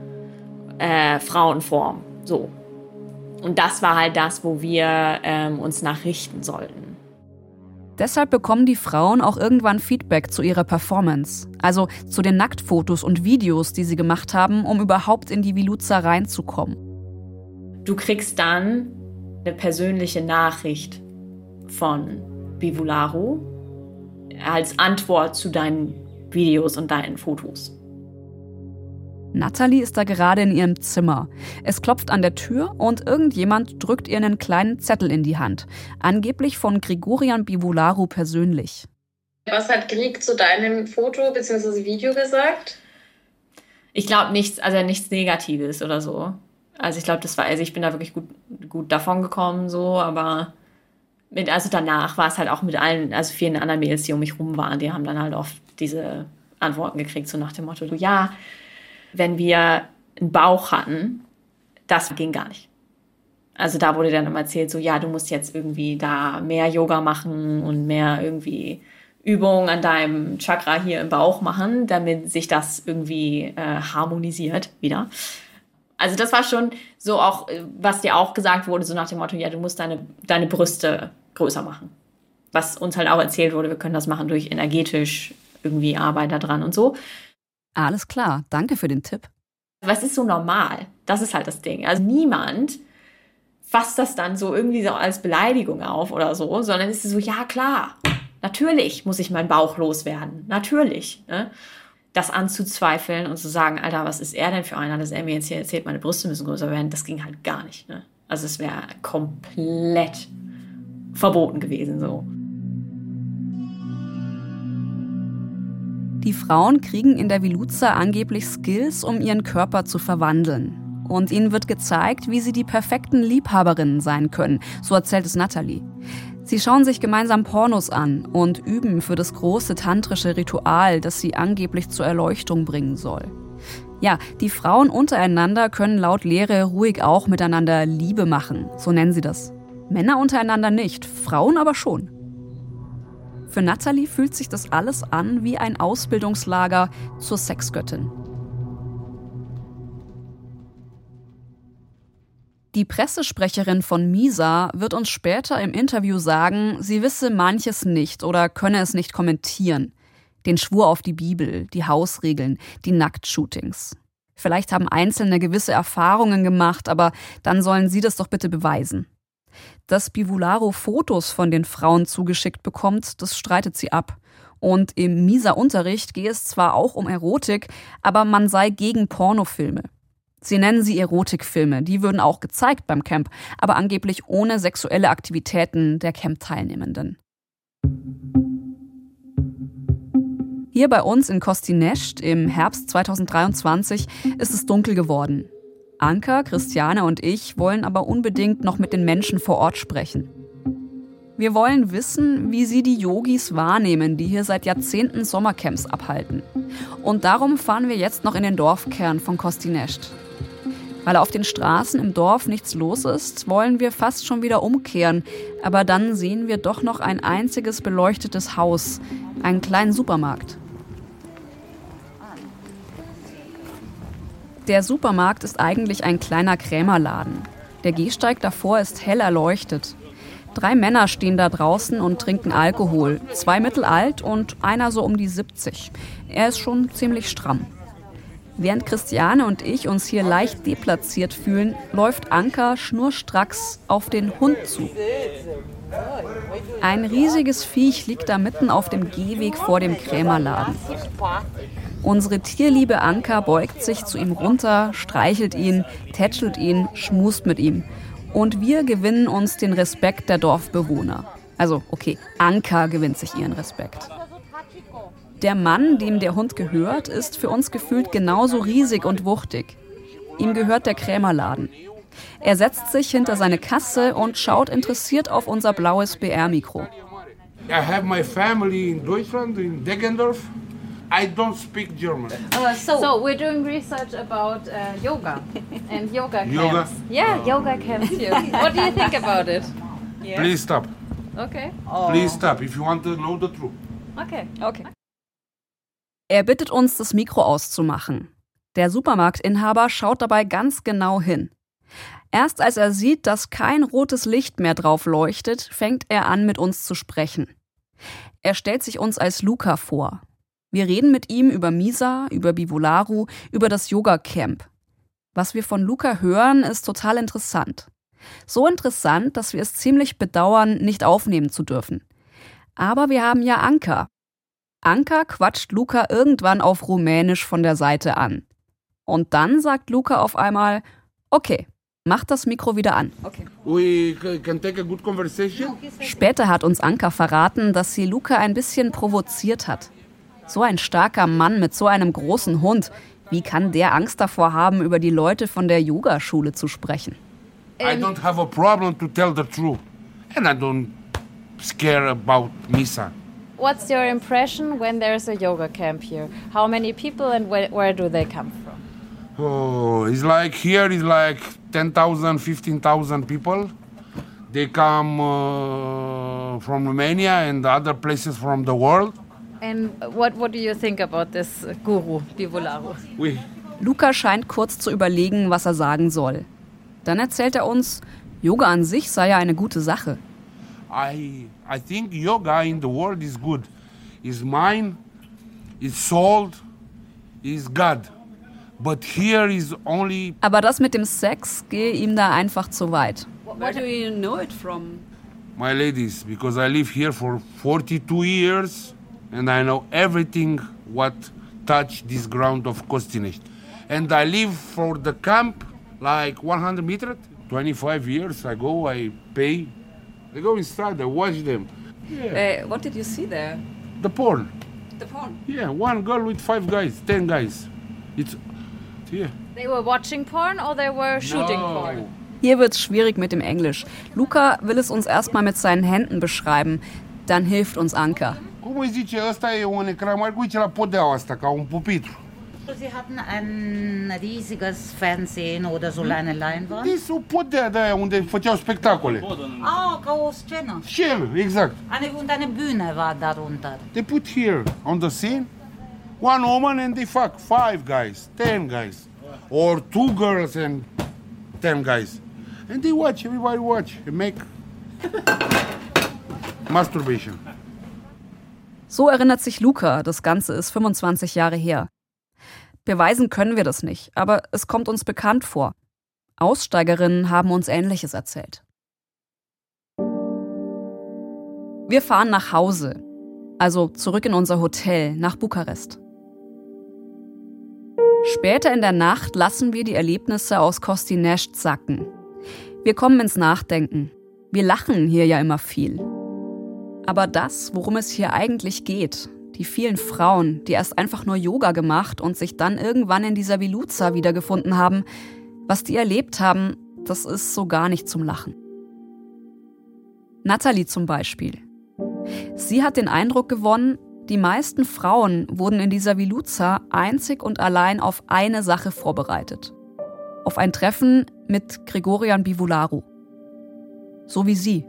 [SPEAKER 5] äh, Frauenform. So. Und das war halt das, wo wir ähm, uns nachrichten sollten.
[SPEAKER 2] Deshalb bekommen die Frauen auch irgendwann Feedback zu ihrer Performance. Also zu den Nacktfotos und Videos, die sie gemacht haben, um überhaupt in die Veluza reinzukommen.
[SPEAKER 5] Du kriegst dann eine persönliche Nachricht von Bivularo als Antwort zu deinen Videos und deinen Fotos.
[SPEAKER 2] Nathalie ist da gerade in ihrem Zimmer. Es klopft an der Tür und irgendjemand drückt ihr einen kleinen Zettel in die Hand. Angeblich von Grigorian Bivularo persönlich.
[SPEAKER 9] Was hat Grig zu deinem Foto bzw. Video gesagt?
[SPEAKER 5] Ich glaube nichts, also nichts Negatives oder so. Also ich glaube, das war, also ich bin da wirklich gut, gut davon gekommen, so, aber mit, also danach war es halt auch mit allen, also vielen anderen Mädels, die um mich rum waren, die haben dann halt oft diese Antworten gekriegt, so nach dem Motto, ja, wenn wir einen Bauch hatten, das ging gar nicht. Also da wurde dann immer erzählt, so ja, du musst jetzt irgendwie da mehr Yoga machen und mehr irgendwie Übungen an deinem Chakra hier im Bauch machen, damit sich das irgendwie äh, harmonisiert wieder. Also das war schon so auch, was dir auch gesagt wurde, so nach dem Motto, ja, du musst deine, deine Brüste größer machen. Was uns halt auch erzählt wurde, wir können das machen durch energetisch irgendwie Arbeit da dran und so.
[SPEAKER 2] Alles klar, danke für den Tipp.
[SPEAKER 5] Was ist so normal? Das ist halt das Ding. Also niemand fasst das dann so irgendwie so als Beleidigung auf oder so, sondern es ist so, ja klar, natürlich muss ich meinen Bauch loswerden. Natürlich. Ne? Das anzuzweifeln und zu sagen, Alter, was ist er denn für einer, dass er mir jetzt hier erzählt, meine Brüste müssen größer werden, das ging halt gar nicht. Ne? Also es wäre komplett verboten gewesen so.
[SPEAKER 2] Die Frauen kriegen in der Veluza angeblich Skills, um ihren Körper zu verwandeln. Und ihnen wird gezeigt, wie sie die perfekten Liebhaberinnen sein können, so erzählt es Nathalie. Sie schauen sich gemeinsam Pornos an und üben für das große tantrische Ritual, das sie angeblich zur Erleuchtung bringen soll. Ja, die Frauen untereinander können laut Lehre ruhig auch miteinander Liebe machen, so nennen sie das. Männer untereinander nicht, Frauen aber schon. Für Nathalie fühlt sich das alles an wie ein Ausbildungslager zur Sexgöttin. Die Pressesprecherin von Misa wird uns später im Interview sagen, sie wisse manches nicht oder könne es nicht kommentieren. Den Schwur auf die Bibel, die Hausregeln, die Nacktshootings. Vielleicht haben Einzelne gewisse Erfahrungen gemacht, aber dann sollen sie das doch bitte beweisen. Dass Bivularo Fotos von den Frauen zugeschickt bekommt, das streitet sie ab. Und im Misa-Unterricht gehe es zwar auch um Erotik, aber man sei gegen Pornofilme. Sie nennen sie Erotikfilme, die würden auch gezeigt beim Camp, aber angeblich ohne sexuelle Aktivitäten der Camp-Teilnehmenden. Hier bei uns in Costinezh im Herbst zweitausenddreiundzwanzig ist es dunkel geworden. Anka, Christiane und ich wollen aber unbedingt noch mit den Menschen vor Ort sprechen. Wir wollen wissen, wie sie die Yogis wahrnehmen, die hier seit Jahrzehnten Sommercamps abhalten. Und darum fahren wir jetzt noch in den Dorfkern von Kostinešť. Weil auf den Straßen im Dorf nichts los ist, wollen wir fast schon wieder umkehren. Aber dann sehen wir doch noch ein einziges beleuchtetes Haus, einen kleinen Supermarkt. Der Supermarkt ist eigentlich ein kleiner Krämerladen. Der Gehsteig davor ist hell erleuchtet. Drei Männer stehen da draußen und trinken Alkohol. Zwei mittelalt und einer so um die siebzig. Er ist schon ziemlich stramm. Während Christiane und ich uns hier leicht deplatziert fühlen, läuft Anka schnurstracks auf den Hund zu. Ein riesiges Viech liegt da mitten auf dem Gehweg vor dem Krämerladen. Unsere tierliebe Anka beugt sich zu ihm runter, streichelt ihn, tätschelt ihn, schmust mit ihm. Und wir gewinnen uns den Respekt der Dorfbewohner. Also, okay, Anka gewinnt sich ihren Respekt. Der Mann, dem der Hund gehört, ist für uns gefühlt genauso riesig und wuchtig. Ihm gehört der Krämerladen. Er setzt sich hinter seine Kasse und schaut interessiert auf unser blaues B R-Mikro.
[SPEAKER 10] I have my family in Deutschland, in Deggendorf. I don't speak German.
[SPEAKER 3] Uh, so, so we're doing research about uh, yoga and yoga camps.
[SPEAKER 10] Yoga?
[SPEAKER 3] Yeah, uh, yoga camps here. What do you think about it?
[SPEAKER 10] Yeah. Please stop.
[SPEAKER 3] Okay.
[SPEAKER 10] Oh. Please stop if you want to know the truth.
[SPEAKER 3] Okay. Okay.
[SPEAKER 2] Er bittet uns, das Mikro auszumachen. Der Supermarktinhaber schaut dabei ganz genau hin. Erst als er sieht, dass kein rotes Licht mehr drauf leuchtet, fängt er an, mit uns zu sprechen. Er stellt sich uns als Luca vor. Wir reden mit ihm über Misa, über Bivolaru, über das Yoga-Camp. Was wir von Luca hören, ist total interessant. So interessant, dass wir es ziemlich bedauern, nicht aufnehmen zu dürfen. Aber wir haben ja Anka. Anka quatscht Luca irgendwann auf Rumänisch von der Seite an. Und dann sagt Luca auf einmal, okay, mach das Mikro wieder an.
[SPEAKER 10] Okay. We can take a good conversation.
[SPEAKER 2] Später hat uns Anka verraten, dass sie Luca ein bisschen provoziert hat. So ein starker Mann mit so einem großen Hund. Wie kann der Angst davor haben, über die Leute von der Yogaschule zu sprechen?
[SPEAKER 10] I don't have a problem to tell the truth. And I don't scare about Misa.
[SPEAKER 3] What's your impression when there's a yoga camp here? How many people and where, where do they come from?
[SPEAKER 10] Oh, it's like here is like ten thousand, fifteen thousand people. They come uh, from Romania and other places from the world.
[SPEAKER 3] And what, what do you think about this guru, Bivolaru?
[SPEAKER 10] Oui.
[SPEAKER 2] Luca scheint kurz zu überlegen, was er sagen soll. Dann erzählt er uns, Yoga an sich sei ja eine gute Sache.
[SPEAKER 10] I, I think yoga in the world is good. It's mind, it's soul, it's God. But here is only...
[SPEAKER 2] Aber das mit dem Sex gehe ihm da einfach zu weit.
[SPEAKER 11] Where do you know it from?
[SPEAKER 10] My ladies, because I live here for forty-two years and I know everything what touch this ground of Kostinešť. And I live for the camp like one hundred meters. twenty-five years I go, I pay. I go inside, I watch them.
[SPEAKER 11] Yeah. Uh, what did you see there?
[SPEAKER 10] The porn.
[SPEAKER 11] The porn?
[SPEAKER 10] Yeah, one girl with five guys, ten guys. It's, yeah.
[SPEAKER 3] They were watching porn or they were shooting
[SPEAKER 10] no.
[SPEAKER 3] porn?
[SPEAKER 2] Hier wird's schwierig mit dem Englisch. Luca will es uns erstmal mit seinen Händen beschreiben. Dann hilft uns Anka.
[SPEAKER 10] Cum îi zice, ăsta e un ecran mare, uite la podeaua asta, ca un pupitru.
[SPEAKER 1] Sie hatten ein riesiges Fernsehen oder so eine Leinwand?
[SPEAKER 10] E o podea de aia unde făceau spectacole.
[SPEAKER 1] Ah, ca o scenă.
[SPEAKER 10] Scenă, exact.
[SPEAKER 1] Eine, und eine Bühne war darunter.
[SPEAKER 10] They put here on the scene one woman and they fuck five guys, ten guys, or two girls and ten guys, and they watch. Everybody watch and make masturbation.
[SPEAKER 2] So erinnert sich Luca, das Ganze ist fünfundzwanzig Jahre her. Beweisen können wir das nicht, aber es kommt uns bekannt vor. Aussteigerinnen haben uns Ähnliches erzählt. Wir fahren nach Hause, also zurück in unser Hotel nach Bukarest. Später in der Nacht lassen wir die Erlebnisse aus Kostinešť sacken. Wir kommen ins Nachdenken. Wir lachen hier ja immer viel. Aber das, worum es hier eigentlich geht, die vielen Frauen, die erst einfach nur Yoga gemacht und sich dann irgendwann in dieser Viluza wiedergefunden haben, Was die erlebt haben, das ist so gar nicht zum Lachen. Natalie zum Beispiel. Sie hat den Eindruck gewonnen, die meisten Frauen wurden in dieser Veluza einzig und allein auf eine Sache vorbereitet. Auf ein Treffen mit Gregorian Bivolaru. So wie sie.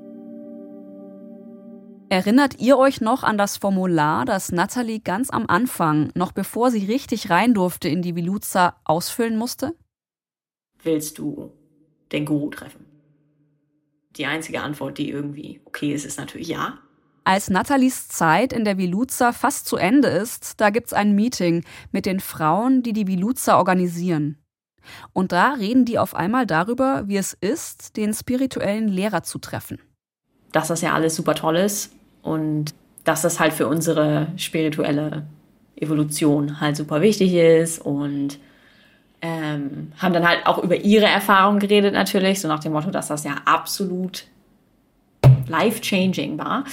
[SPEAKER 2] Erinnert ihr euch noch an das Formular, das Natalie ganz am Anfang, noch bevor sie richtig rein durfte in die Veluza, ausfüllen musste?
[SPEAKER 5] Willst du den Guru treffen? Die einzige Antwort, die irgendwie okay ist, ist natürlich ja.
[SPEAKER 2] Als Nathalies Zeit in der Veluza fast zu Ende ist, da gibt's ein Meeting mit den Frauen, die die Veluza organisieren. Und da reden die auf einmal darüber, wie es ist, den spirituellen Lehrer zu treffen.
[SPEAKER 5] Dass das ja alles super toll ist und dass das halt für unsere spirituelle Evolution halt super wichtig ist und ähm, haben dann halt auch über ihre Erfahrungen geredet natürlich, so nach dem Motto, dass das ja absolut life-changing war.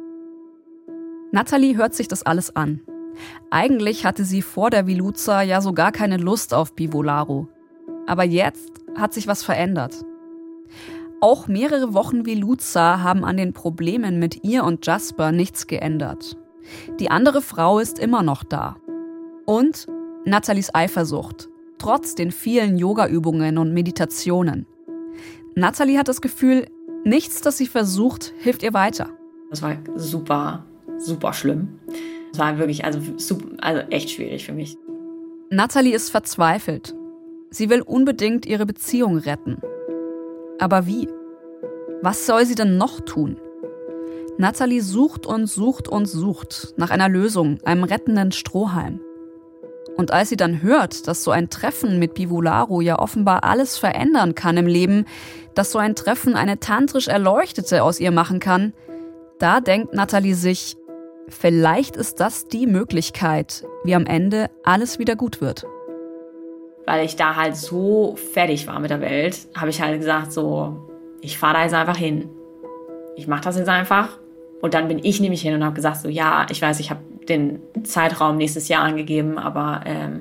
[SPEAKER 2] Natalie hört sich das alles an. Eigentlich hatte sie vor der Veluza ja so gar keine Lust auf Bivolaru. Aber jetzt hat sich was verändert. Auch mehrere Wochen Veluza haben an den Problemen mit ihr und Jasper nichts geändert. Die andere Frau ist immer noch da. Und Nathalies Eifersucht, trotz den vielen Yoga-Übungen und Meditationen. Natalie hat das Gefühl, nichts, das sie versucht, hilft ihr weiter.
[SPEAKER 5] Das war super, super schlimm. Es war wirklich also, super, also echt schwierig für mich.
[SPEAKER 2] Natalie ist verzweifelt. Sie will unbedingt ihre Beziehung retten. Aber wie? Was soll sie denn noch tun? Natalie sucht und sucht und sucht nach einer Lösung, einem rettenden Strohhalm. Und als sie dann hört, dass so ein Treffen mit Bivolaru ja offenbar alles verändern kann im Leben, dass so ein Treffen eine tantrisch Erleuchtete aus ihr machen kann, da denkt Natalie sich, vielleicht ist das die Möglichkeit, wie am Ende alles wieder gut wird.
[SPEAKER 5] Weil ich da halt so fertig war mit der Welt, habe ich halt gesagt, so, ich fahre da jetzt einfach hin. Ich mache das jetzt einfach. Und dann bin ich nämlich hin und habe gesagt, so, ja, ich weiß, ich habe den Zeitraum nächstes Jahr angegeben, aber ähm,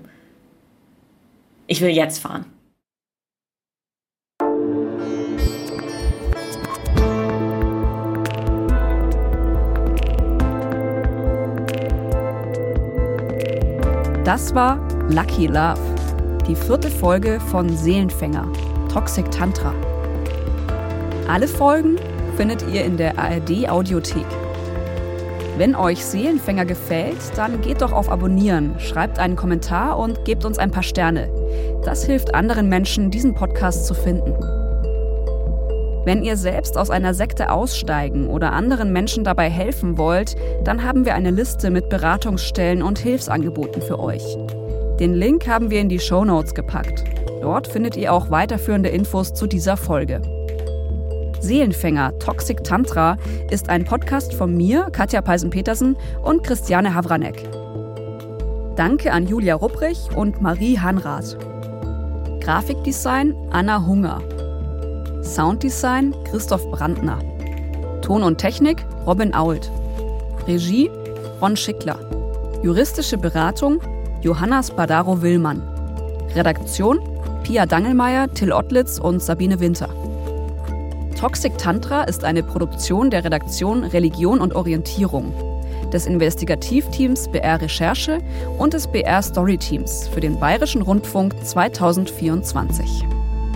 [SPEAKER 5] ich will jetzt fahren.
[SPEAKER 2] Das war Lucky Love, die vierte Folge von Seelenfänger, Toxic Tantra. Alle Folgen findet ihr in der A R D-Audiothek. Wenn euch Seelenfänger gefällt, dann geht doch auf Abonnieren, schreibt einen Kommentar und gebt uns ein paar Sterne. Das hilft anderen Menschen, diesen Podcast zu finden. Wenn ihr selbst aus einer Sekte aussteigen oder anderen Menschen dabei helfen wollt, dann haben wir eine Liste mit Beratungsstellen und Hilfsangeboten für euch. Den Link haben wir in die Shownotes gepackt. Dort findet ihr auch weiterführende Infos zu dieser Folge. Seelenfänger Toxic Tantra ist ein Podcast von mir, Katja Peisen-Petersen und Christiane Havranek. Danke an Julia Rupprich und Marie Hanrath. Grafikdesign Anna Hunger. Sounddesign Christoph Brandner. Ton und Technik Robin Ault. Regie Ron Schickler. Juristische Beratung Johanna Spadaro-Willmann. Redaktion Pia Dangelmeier, Till Ottlitz und Sabine Winter. Toxic Tantra ist eine Produktion der Redaktion Religion und Orientierung, des Investigativteams B R Recherche und des B R Storyteams für den Bayerischen Rundfunk zweitausendvierundzwanzig.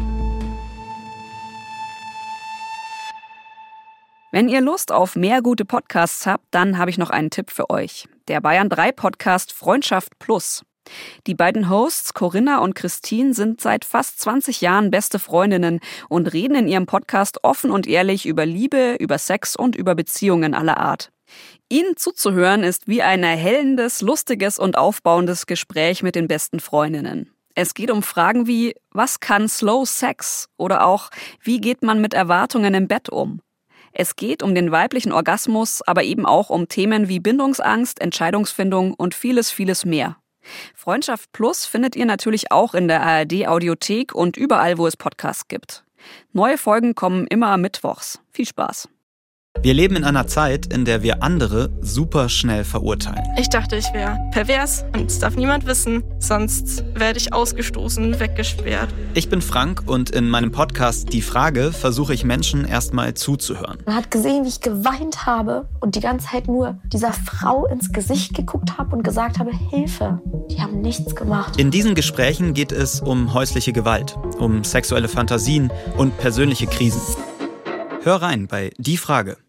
[SPEAKER 2] Wenn ihr Lust auf mehr gute Podcasts habt, dann habe ich noch einen Tipp für euch. Der Bayern drei Podcast Freundschaft Plus. Die beiden Hosts Corinna und Christine sind seit fast zwanzig Jahren beste Freundinnen und reden in ihrem Podcast offen und ehrlich über Liebe, über Sex und über Beziehungen aller Art. Ihnen zuzuhören ist wie ein erhellendes, lustiges und aufbauendes Gespräch mit den besten Freundinnen. Es geht um Fragen wie, was kann Slow Sex? Oder auch, wie geht man mit Erwartungen im Bett um? Es geht um den weiblichen Orgasmus, aber eben auch um Themen wie Bindungsangst, Entscheidungsfindung und vieles, vieles mehr. Freundschaft Plus findet ihr natürlich auch in der A R D-Audiothek und überall, wo es Podcasts gibt. Neue Folgen kommen immer mittwochs. Viel Spaß!
[SPEAKER 12] Wir leben in einer Zeit, in der wir andere super schnell verurteilen.
[SPEAKER 13] Ich dachte, ich wäre pervers und es darf niemand wissen, sonst werde ich ausgestoßen, weggesperrt.
[SPEAKER 12] Ich bin Frank und in meinem Podcast Die Frage versuche ich Menschen erstmal zuzuhören.
[SPEAKER 14] Man hat gesehen, wie ich geweint habe und die ganze Zeit nur dieser Frau ins Gesicht geguckt habe und gesagt habe, Hilfe. Die haben nichts gemacht.
[SPEAKER 12] In diesen Gesprächen geht es um häusliche Gewalt, um sexuelle Fantasien und persönliche Krisen. Hör rein bei Die Frage.